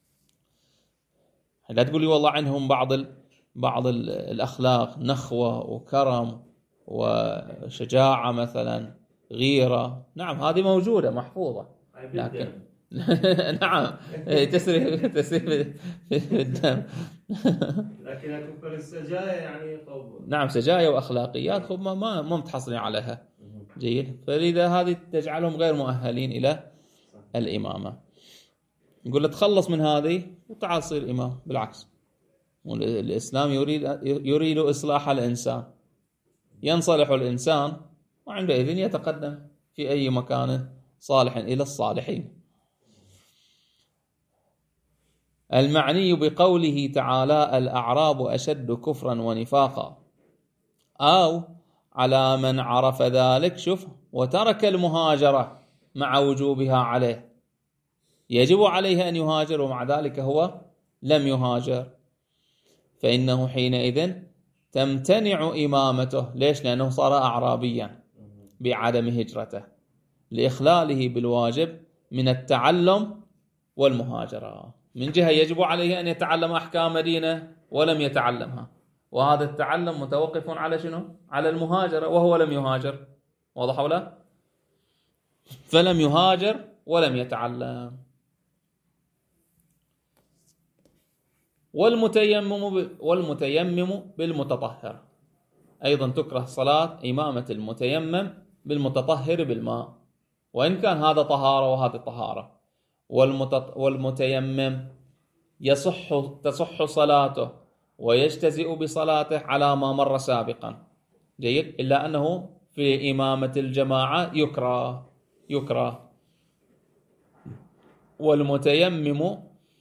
لا تقول لي والله عنهم بعض الأخلاق، نخوة وكرم وشجاعة مثلا، غيرة. نعم هذه موجودة محفوظة، لكن نعم تسري في الدم. لكن كفر السجايا يعني خوف. نعم سجايا وأخلاقيات خوف ما متحصلين عليها. جيد. فلذا هذه تجعلهم غير مؤهلين إلى الإمامة. نقول له تخلص من هذه وتعال صير إمام. بالعكس، الإسلام يريد إصلاح الإنسان، ينصلح الإنسان وعندئذ يتقدم في أي مكان صالح إلى الصالحين. المعني بقوله تعالى: الأعراب أشد كفرا ونفاقا، أو على من عرف ذلك شوف وترك المهاجرة مع وجوبها عليه، يجب عليه أن يهاجر ومع ذلك هو لم يهاجر، فإنه حينئذ تمتنع إمامته. ليش؟ لأنه صار أعرابيا بعدم هجرته، لإخلاله بالواجب من التعلم والمهاجرة. من جهة يجب عليه أن يتعلم أحكام مدينة ولم يتعلمها، وهذا التعلم متوقف على شنو؟ على المهاجرة، وهو لم يهاجر. واضح ولا؟ فلم يهاجر ولم يتعلم. والمتيمم بالمتطهر، أيضا تكره صلاة إمامة المتيمم بالمتطهر بالماء، وإن كان هذا طهارة وهذا طهارة. والمتيمم تصح صلاته ويجتزئ بصلاته على ما مر سابقا، جيد، إلا أنه في إمامة الجماعة يكره. والمتيمم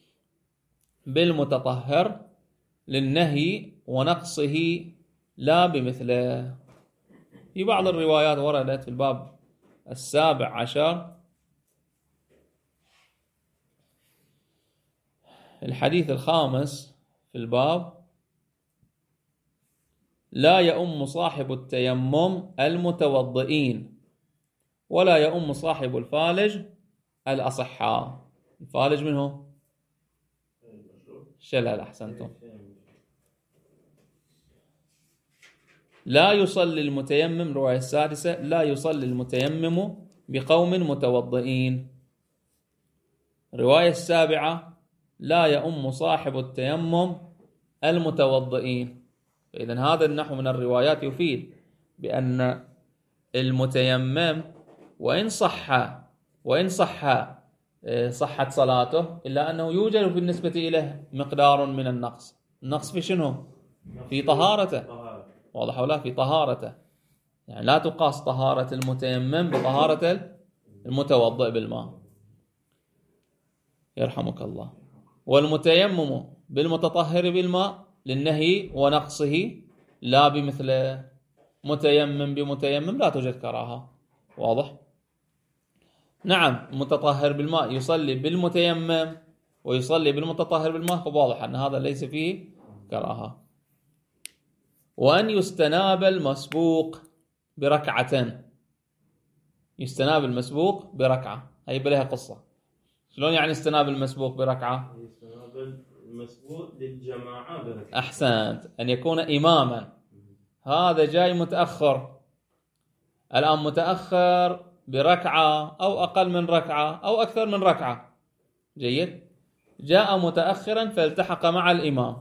بالمتطهر للنهي ونقصه لا بمثله. في بعض الروايات وردت في الباب 17 الحديث 5 في الباب: لا يؤم صاحب التيمم المتوضئين ولا يؤم صاحب الفالج الأصحاء. الفالج منه شلل، أحسنتم. لا يصلي المتيمم، رواية 6، لا يصلي المتيمم بقوم متوضئين. رواية 7: لا يؤم صاحب التيمم المتوضئين. إذن هذا النحو من الروايات يفيد بأن المتيمم وإن صحت صلاته، إلا أنه يوجد بالنسبة إليه مقدار من النقص. النقص في شنو؟ في طهارته. واضح ولا؟ في طهارته، يعني لا تقاس طهارة المتيمم بطهارة المتوضئ بالماء، يرحمك الله. والمتيمم بالمتطهر بالماء للنهي ونقصه لا بمثله. متيمم بمتيمم لا توجد كراهة. واضح؟ نعم، متطهر بالماء يصلي بالمتيمم ويصلي بالمتطهر بالماء، واضح أن هذا ليس فيه كراهة. وأن يستناب المسبوق بركعة. يستناب المسبوق بركعة، هي بلها قصة. شلون يعني استناب المسبوق بركعة؟ يستناب المسبوق للجماعة بركعة. أحسنت، أن يكون إماما. هذا جاي متأخر، الآن متأخر بركعة أو أقل من ركعة أو أكثر من ركعة، جيد. جاء متأخرا فالتحق مع الإمام،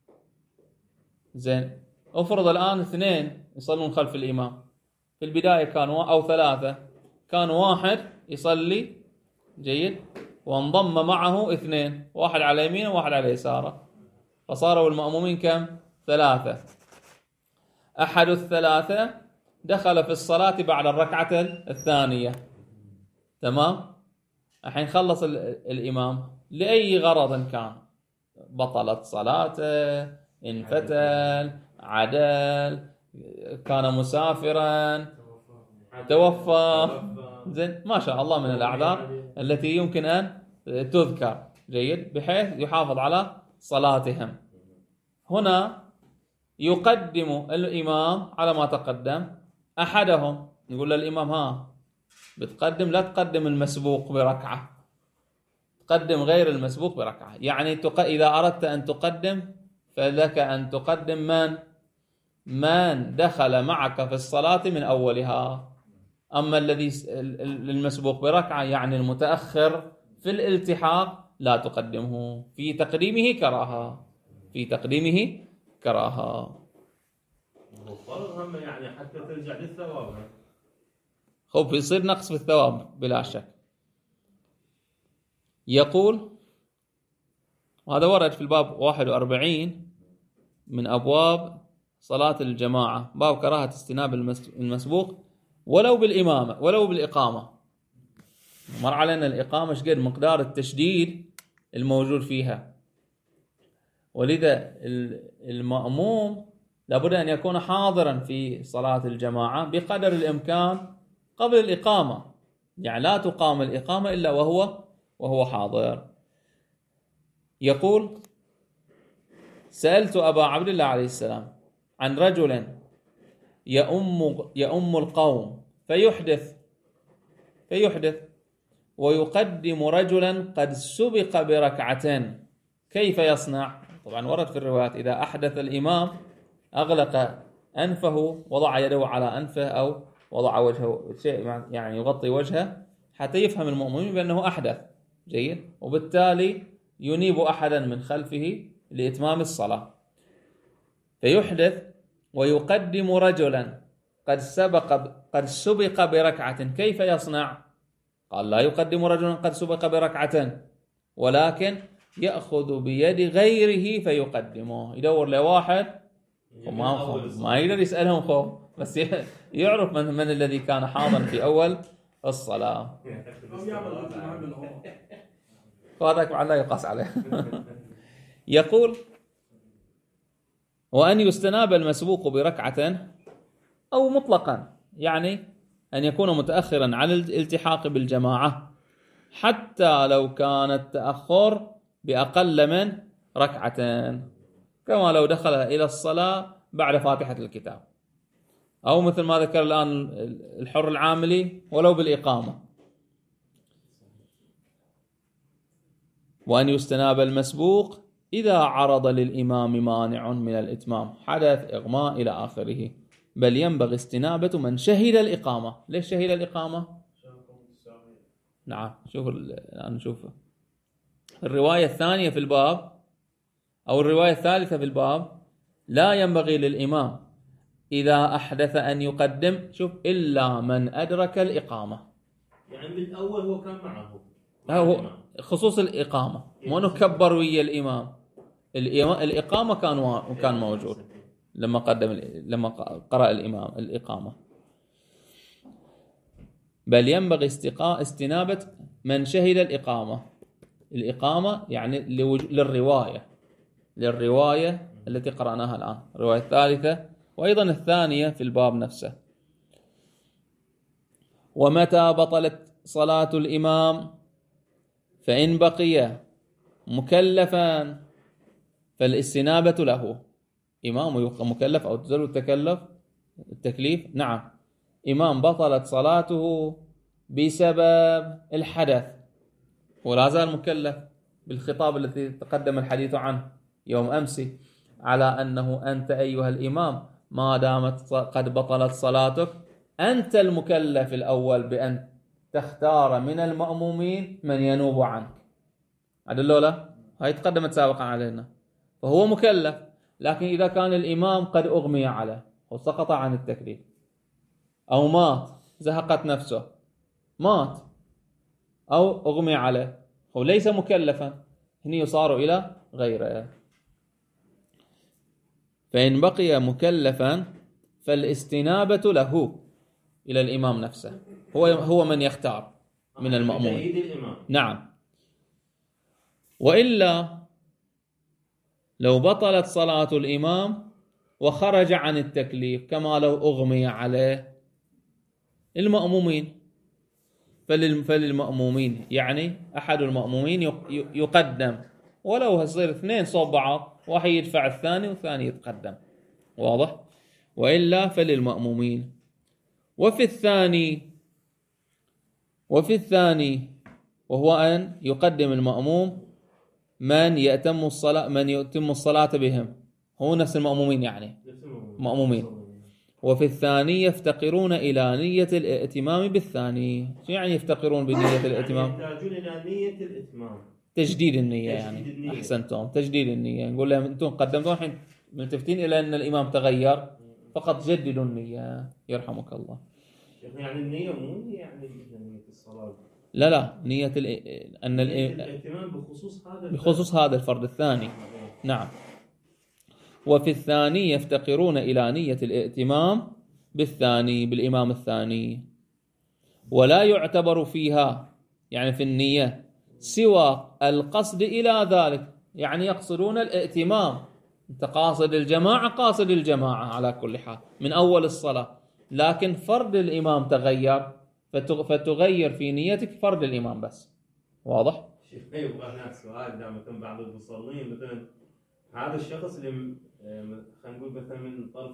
زين. أفرض الآن 2 يصلون خلف الإمام، في البداية كانوا أو 3، كان 1 يصلي، جيد، وانضم معه 2، واحد على يمينه وواحد على يساره، فصاروا المأمومين كم؟ 3. أحد ال3 دخل في الصلاة بعد الركعة الثانية، تمام. الحين خلص الإمام لأي غرض كان، بطلت صلاته، انفتل، عدل، كان مسافرا، توفى، زين، ما شاء الله من الأعذار التي يمكن أن تذكر، جيد، بحيث يحافظ على صلاتهم. هنا يقدم الإمام على ما تقدم أحدهم، يقول للإمام بتقدم، لا تقدم المسبوق بركعة، تقدم غير المسبوق بركعة. يعني إذا أردت أن تقدم فلك أن تقدم من دخل معك في الصلاة من أولها. أما الذي المسبوق بركعة يعني المتأخر في الالتحاق لا تقدمه، في تقديمه كراهة. الفرض هم يعني حتى ترجع للثواب. خب يصير نقص في الثواب بلا شك. يقول، وهذا ورد في الباب 41 من أبواب صلاة الجماعة، باب كراهة استناب المسبوق ولو بالإمامة ولو بالإقامة. مر علينا الإقامة شقد مقدار التشديد الموجود فيها، ولذا المأموم لابد أن يكون حاضرا في صلاة الجماعة بقدر الإمكان قبل الإقامة، يعني لا تقام الإقامة إلا وهو حاضر. يقول: سألت أبا عبد الله عليه السلام عن رجل يؤم القوم فيحدث، ويقدم رجلا قد سبق بركعتين كيف يصنع؟ طبعا ورد في الروايات إذا أحدث الإمام أغلق أنفه، وضع يده على أنفه أو وضع وجهه شيء يعني يغطي وجهه حتى يفهم المؤمنين بأنه أحدث. جيد. وبالتالي ينيب أحدا من خلفه لإتمام الصلاة، فيحدث ويقدم رجلا قد سبق بركعة كيف يصنع؟ قال لا يقدم رجلا قد سبق بركعة، ولكن يأخذ بيد غيره فيقدمه. يدور لواحد ما يقدر يسألهم خوف، بس يعرف من الذي كان حاضر في أول الصلاة. وهذاك بعد لا يقاس عليه. يقول وأن يستناب المسبوق بركعة أو مطلقا، يعني أن يكون متأخرا على الالتحاق بالجماعة حتى لو كان التأخر بأقل من ركعتين، كما لو دخل إلى الصلاة بعد فاتحة الكتاب، أو مثل ما ذكر الآن الحر العاملي ولو بالإقامة. وأن يستناب المسبوق إذا عرض للإمام مانع من الإتمام، حدث، إغماء إلى آخره، بل ينبغي استنابة من شهد الإقامة. ليش شهد الإقامة؟ نعم. الآن نشوف الرواية الثانية في الباب أو الرواية الثالثة في الباب: لا ينبغي للإمام إذا أحدث أن يقدم إلا من أدرك الإقامة. يعني بالأول هو كان معه، هو خصوص الإقامة، مو نكبر ويا الإمام. الإقامة كان موجود لما قرأ الإمام الإقامة. بل ينبغي استنابة من شهد الإقامة يعني للرواية التي قرأناها الآن، الرواية الثالثة وأيضا الثانية في الباب نفسه. ومتى بطلت صلاة الإمام فإن بقي مكلفا فالاستنابة له. إمام يبقى مكلف أو تزول التكليف، نعم، إمام بطلت صلاته بسبب الحدث ولا زال مكلف بالخطاب الذي تقدم الحديث عنه يوم أمس، على أنه أنت أيها الإمام ما دامت قد بطلت صلاتك أنت المكلف الأول بأن تختار من المأمومين من ينوب عنك. عدلولا هاي تقدمت سابقا علينا. فهو مكلف، لكن إذا كان الإمام قد أغمي عليه وسقط عن التكليف أو مات، زهقت نفسه مات أو أغمي عليه، هو ليس مكلفا، هنا يصار إلى غيره. فإن بقي مكلفا فالاستنابة له إلى الإمام نفسه، هو من يختار من المأمومين. نعم. وإلا لو بطلت صلاة الإمام وخرج عن التكليف كما لو أغمي عليه، المأمومين فللمأمومين يعني أحد المأمومين يقدم، ولو هصير اثنين صوب بعض، واحد يدفع الثاني والثاني يتقدم. واضح؟ وإلا فللمأمومين. وفي الثاني وهو أن يقدم المأموم من يتم الصلاة بهم، هو نفس المأمومين يعني مأمومين. وفي الثاني يفتقرون إلى نية الائتمام بالثاني. شو يعني يفتقرون بنية الائتمام؟ يحتاجون إلى نية الإتمام، تجديد النية يعني. أحسنتم، تجديد النية. نقول لهم أنتم قدمتوا الحين ملتفتين إلى أن الإمام تغير، فقط جددوا النية يرحمك الله. يعني النية مو يعني نية الصلاة، لا نية أن الاهتمام بخصوص هذا الفرد الثاني. نعم. وفي الثاني يفتقرون إلى نية الائتمام بالإمام الثاني، ولا يعتبر فيها يعني في النية سوى القصد إلى ذلك، يعني يقصدون الائتمام. أنت قاصد الجماعة، قاصد الجماعة على كل حال من أول الصلاة، لكن فرد الإمام تغير فتغير في نيتك فرد الإمام بس. واضح؟ يبقى هناك سؤال دائما بعض المصلين مثلا هذا الشخص اللي خلينا نقول مثلا من طرف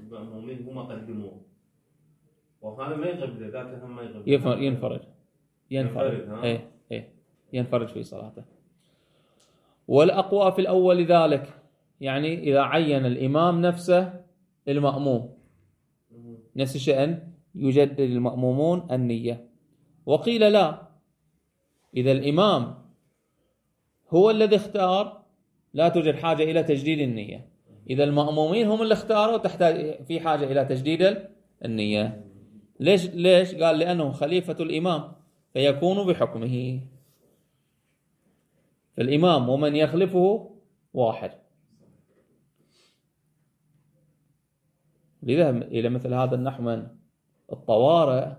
المأمومين هم قدموه، وهذا ما يقبل ذاك هم ما يقبل، ينفرد. ينفرد في صلاته. والأقوى في الأول ذلك، يعني إذا عين الإمام نفسه المأموم نفس الشأن يجدد المأمومون النية. وقيل لا، إذا الإمام هو الذي اختار لا توجد حاجة إلى تجديد النية. إذا المأمومين هم اللي اختاروا تحتاج في حاجة إلى تجديد النية. ليش؟ قال لأنه خليفة الإمام فيكون بحكمه، فالإمام ومن يخلفه واحد. لذا إلى مثل هذا النحو من الطوارئ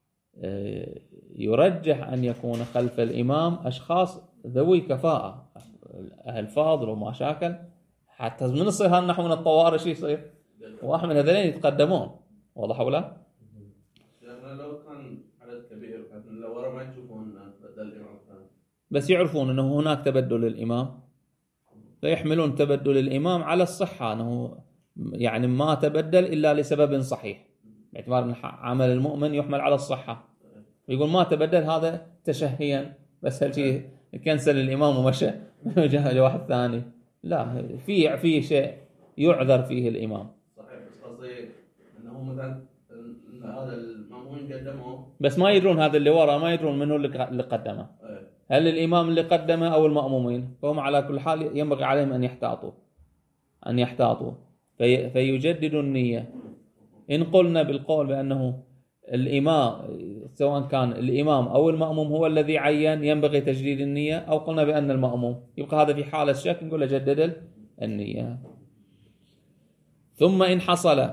يرجح أن يكون خلف الإمام أشخاص ذوي كفاءة، أهل فاضل وما شاكل، حتى من يصير هالنحو من الطوارئ شيء يصير واحد من هذين يتقدمون. واضح ولا؟ لو كان عدد كبير لو ورا ما يشوفون بدل الإمام بس يعرفون أنه هناك تبدل للإمام فيحملون تبدل الإمام على الصحة، أنه يعني ما تبدل إلا لسبب صحيح، باعتبار أن عمل المؤمن يحمل على الصحة. يقول ما تبدل هذا تشهيا، بس هل شيء كنسل الإمام ومشى جاء واحد ثاني. لا، في شيء يعذر فيه الإمام. صحيح، بس قصدي أنه مثلا هذا المأمون قدمه، بس ما يدرون هذا اللي ورا، ما يدرون منه اللي قدمه، هل الإمام اللي قدمه أو المأمومين. فهم على كل حال ينبغي عليهم أن يحتاطوا فيجددوا النية. إن قلنا بالقول بأنه الإمام سواء كان الإمام أو المأموم هو الذي عين ينبغي تجديد النية، أو قلنا بأن المأموم، يبقى هذا في حالة الشك نقول جدد النية. ثم إن حصل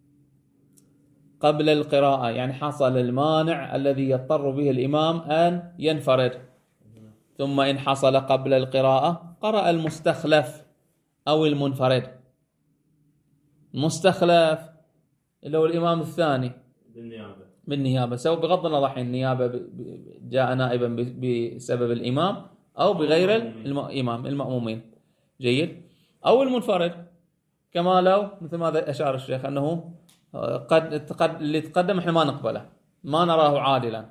قبل القراءة، يعني حصل المانع الذي يضطر به الإمام أن ينفرد، ثم إن حصل قبل القراءة قرأ المستخلف أو المنفرد. المستخلف اللي هو الإمام الثاني بالنيابة، سواء بغض النظر عن النيابة جاء نائبا بسبب الإمام أو بغير الإمام المأمومين. جيد. أو المنفرد، كما لو مثل ما أشار الشيخ أنه قد اللي تقدم احنا ما نقبله، ما نراه عادلا.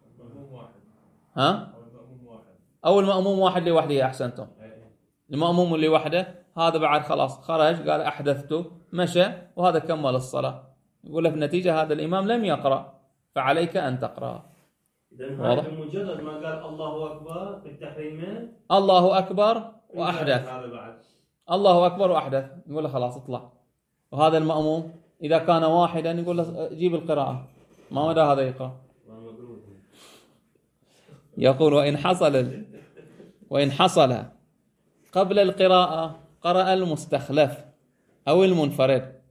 ها؟ أو المأموم واحد لوحده. أحسنتم، المأموم اللي وحده هذا بعد خلاص خرج قال أحدثته مشى وهذا كمل الصلاة، يقول لك النتيجة هذا الإمام لم يقرأ فعليك أن تقرأ. إذن هذا مجرد ما قال الله أكبر بالتحريمين، الله أكبر وأحدث، الله أكبر وأحدث، يقول له خلاص اطلع. وهذا المأموم إذا كان واحدا يقول له جيب القراءة، ما مدى هذا يقرأ. يقول وإن حصل قبل القراءة قرأ المستخلف أو المنفرد،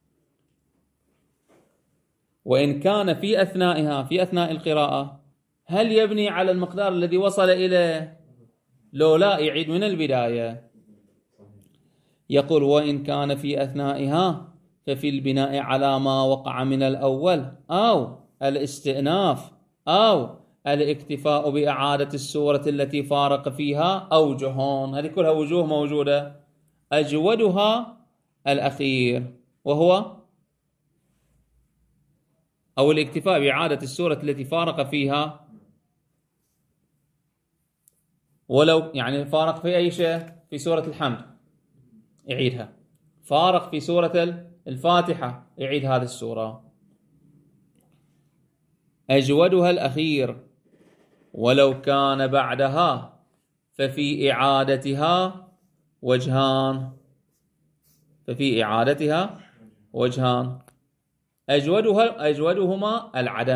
وإن كان في أثنائها في أثناء القراءة هل يبني على المقدار الذي وصل إليه؟ لو لا يعيد من البداية. يقول وإن كان في أثنائها ففي البناء على ما وقع من الأول أو الاستئناف أو الاكتفاء بإعادة السورة التي فارق فيها أوجهون. هذه كلها وجوه موجودة، أجودها الأخير وهو أو الاكتفاء بإعادة السورة التي فارق فيها، ولو يعني فارق في أي شيء، في سورة الحمد يعيدها، فارق في سورة الفاتحة يعيد هذه السورة. أجودها الأخير، ولو كان بعدها ففي إعادتها وجهان. أجودهما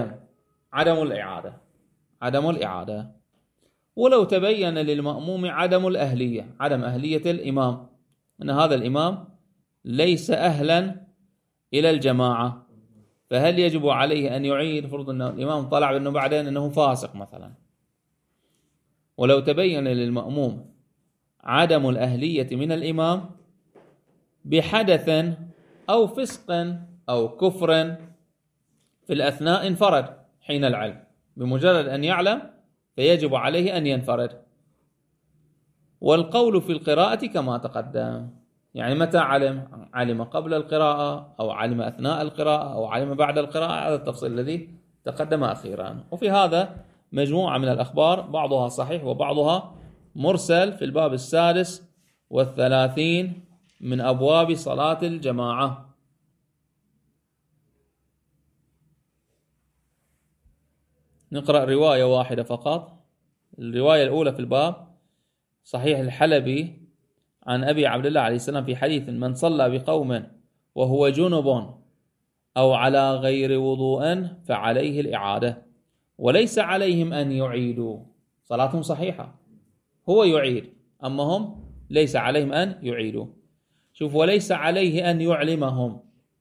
عدم الإعادة. ولو تبين للمأموم عدم أهلية الإمام، أن هذا الإمام ليس أهلا إلى الجماعة، فهل يجب عليه أن يعيد؟ فرض أن الإمام طلع بأنه بعدين أنه فاسق مثلا. ولو تبين للمأموم عدم الأهلية من الإمام بحدث أو فسق أو كفر في الأثناء انفرد حين العلم، بمجرد أن يعلم فيجب عليه أن ينفرد. والقول في القراءة كما تقدم، يعني متى علم قبل القراءة أو علم أثناء القراءة أو علم بعد القراءة، هذا التفصيل الذي تقدم أخيرا. وفي هذا مجموعة من الأخبار بعضها صحيح وبعضها مرسل في الباب 36 من أبواب صلاة الجماعة. نقرأ رواية واحدة فقط. الرواية الأولى في الباب صحيح الحلبي عن أبي عبد الله عليه السلام في حديث: من صلى بقوم وهو جنب أو على غير وضوء فعليه الإعادة وليس عليهم أن يعيدوا. صلاتهم صحيحة، هو يعيد، أما هم ليس عليهم أن يعيدوا. شوف، وليس عليه أن يعلمهم،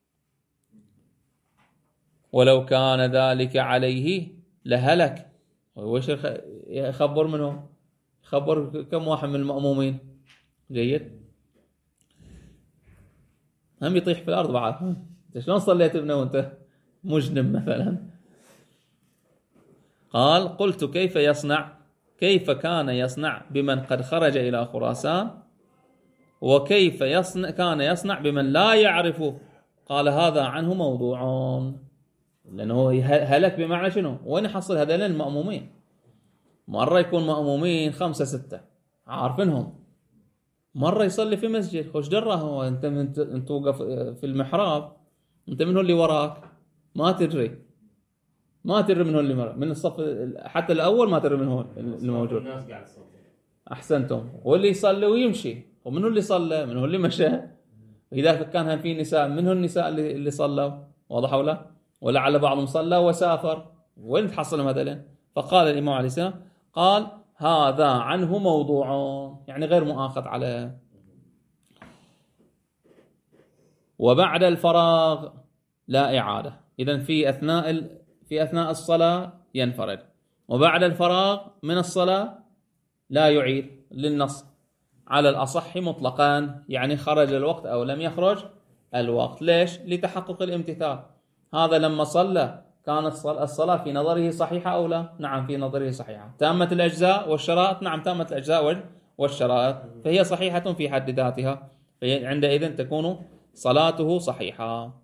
ولو كان ذلك عليه لهلك. وش يخبر منه؟ خبر كم واحد من المأمومين؟ جيد، هم يطيح في الأرض بعد. انت شلون صليت ابنه وانت مجنب مثلا؟ قال: قلت كيف يصنع؟ كيف كان يصنع بمن قد خرج إلى خراسان؟ وكيف كان يصنع بمن لا يعرفه؟ قال: هذا عنه موضوع. لأنه هلك بمعنى شنو؟ وين يحصل هذين المأمومين؟ مرة يكون مأمومين 5 6 عارفينهم، مرة يصلي في مسجد خوش دره هو. انت توقف في المحراب، انت منه اللي وراك ما تدري منه اللي من الصف حتى الأول، ما تدري منه الموجود. الناس قاعد تصلي. أحسنتم. واللي يصلي ويمشي، ومنه اللي صلى منه اللي مشى. إذا كان في نساء، منه النساء اللي صلوا، واضح ولا؟ ولعل بعضهم صلى وسافر، وين تحصلهم هذول؟ فقال الإمام عليه السلام، قال: هذا عنه موضوع، يعني غير مؤاخذ عليه. وبعد الفراغ لا إعادة. إذن في أثناء الصلاة ينفرد، وبعد الفراغ من الصلاة لا يعيد، للنص على الأصح مطلقا، يعني خرج الوقت أو لم يخرج الوقت. ليش؟ لتحقق الامتثال. هذا لما صلى كانت الصلاة في نظره صحيحة أو لا؟ نعم، في نظره صحيحة. تامة الأجزاء والشرائط؟ نعم، تامة الأجزاء والشرائط، فهي صحيحة في حد ذاتها، عندئذ تكون صلاته صحيحة.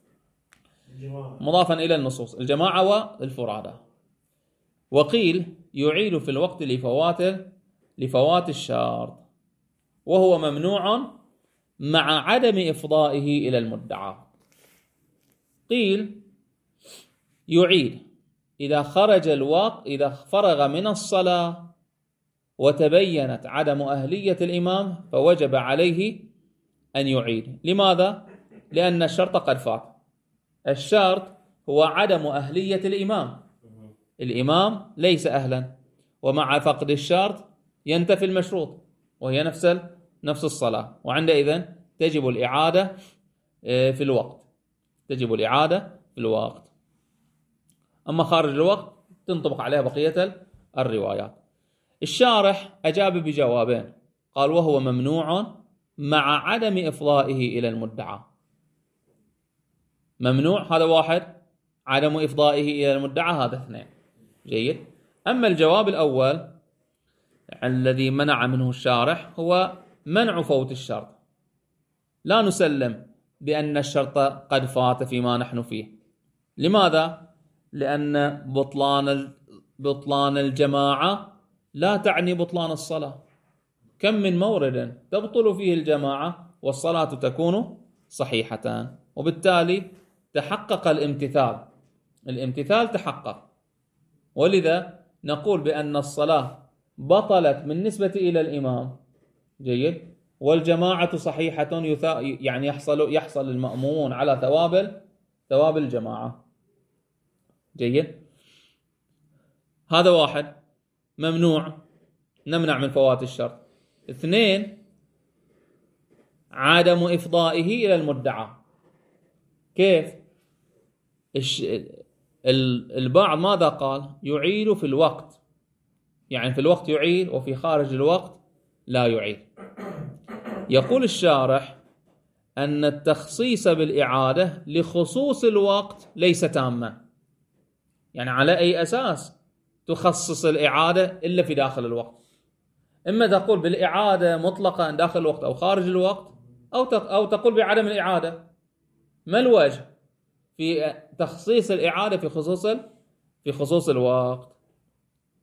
مضافا إلى النصوص الجماعة والفرادى. وقيل يعيد في الوقت لفوات الشرط، وهو ممنوع مع عدم إفضائه إلى المدعى. قيل يعيد إذا خرج الوقت، إذا فرغ من الصلاة وتبينت عدم أهلية الإمام فوجب عليه أن يعيد. لماذا؟ لأن الشرط قد فات. الشرط هو عدم أهلية الإمام ليس أهلا، ومع فقد الشرط ينتفي المشروط، وهي نفس الصلاة، وعندئذ تجب الإعادة في الوقت. أما خارج الوقت تنطبق عليها بقية الروايات. الشارح أجاب بجوابين، قال: وهو ممنوع مع عدم إفضائه إلى المدعى. ممنوع هذا واحد، عدم إفضائه إلى المدعى هذا 2. جيد. أما الجواب الأول الذي منع منه الشارح هو منع فوت الشرط. لا نسلم بأن الشرط قد فات فيما نحن فيه. لماذا؟ لأن بطلان الجماعة لا تعني بطلان الصلاة. كم من مورد تبطل فيه الجماعة والصلاة تكون صحيحة، وبالتالي تحقق الامتثال تحقق. ولذا نقول بأن الصلاة بطلت من نسبة إلى الإمام. جيد. والجماعة صحيحة، يعني يحصل المأمومون على ثواب الجماعة. جيد. هذا واحد، ممنوع، نمنع من فوات الشرط. 2، عدم إفضائه إلى المدعى. كيف؟ البعض ماذا قال؟ يعيد في الوقت، يعني في الوقت يعيد، وفي خارج الوقت لا يعيد. يقول الشارح أن التخصيص بالإعادة لخصوص الوقت ليس تاما. يعني على أي أساس تخصص الإعادة إلا في داخل الوقت؟ إما تقول بالإعادة مطلقا داخل الوقت أو خارج الوقت، أو تقول بعدم الإعادة. ما الوجه في تخصيص الإعادة في خصوص الوقت؟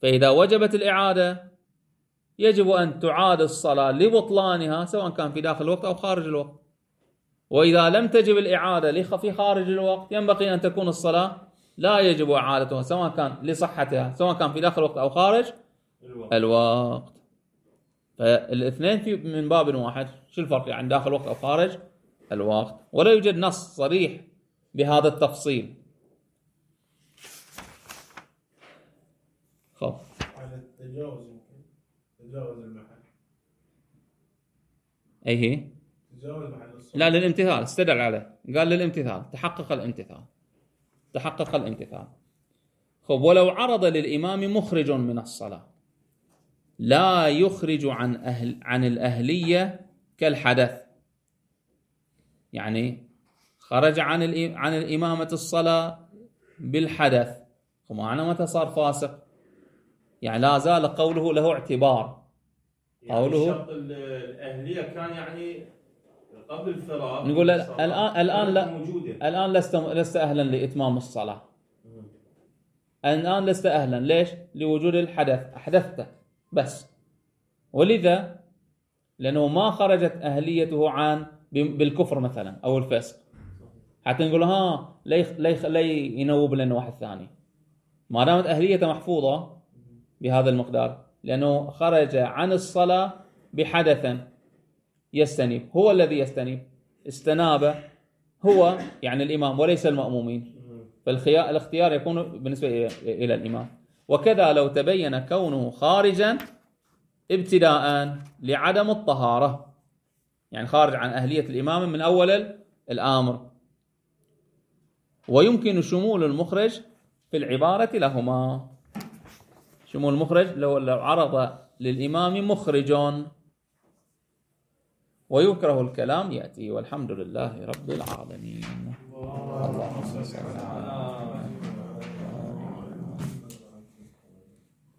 فإذا وجبت الإعادة يجب أن تعاد الصلاة لبطلانها سواء كان في داخل الوقت أو خارج الوقت. وإذا لم تجب الإعادة في خارج الوقت ينبغي أن تكون الصلاة لا يجب إعادتها سواء كان لصحتها سواء كان في داخل الوقت أو خارج الوقت. فالاثنين من باب واحد. شو الفرق يعني داخل الوقت أو خارج الوقت؟ ولا يوجد نص صريح بهذا التفصيل. خب على التجاوز يمكن تجاوز المحل. أي هي؟ تجاوز محل الصلاة. لا للامتثال استدل عليه قال للامتثال تحقق الامتثال. خب ولو عرض للإمام مخرج من الصلاة لا يخرج عن الأهلية كالحدث، يعني خرج عن الإمامة الصلاة بالحدث، ومعنى متى صار فاسق؟ يعني لا زال قوله له اعتبار. يعني قوله شرط الأهلية كان يعني قبل الفراغ. نقول الآن لست أهلا لإتمام الصلاة. الآن لست أهلا. ليش؟ لوجود الحدث، أحدثته بس. ولذا لأنه ما خرجت أهليته عن بالكفر مثلا أو الفسق حتى نقول لي ينوب لنا واحد ثاني. ما دامت أهليته محفوظة بهذا المقدار لأنه خرج عن الصلاة بحدث يستنيب، هو الذي يستنيب، استناب هو يعني الإمام وليس المأمومين، فالاختيار يكون بالنسبة إلى الإمام. وكذا لو تبين كونه خارجا ابتداء لعدم الطهارة، يعني خارج عن أهلية الإمام من أول الأمر. ويمكن شمول المخرج في العبارة لهما. شمول المخرج لو عرض للإمام مخرج. ويكره الكلام يأتي. والحمد لله رب العالمين. اللهم صل على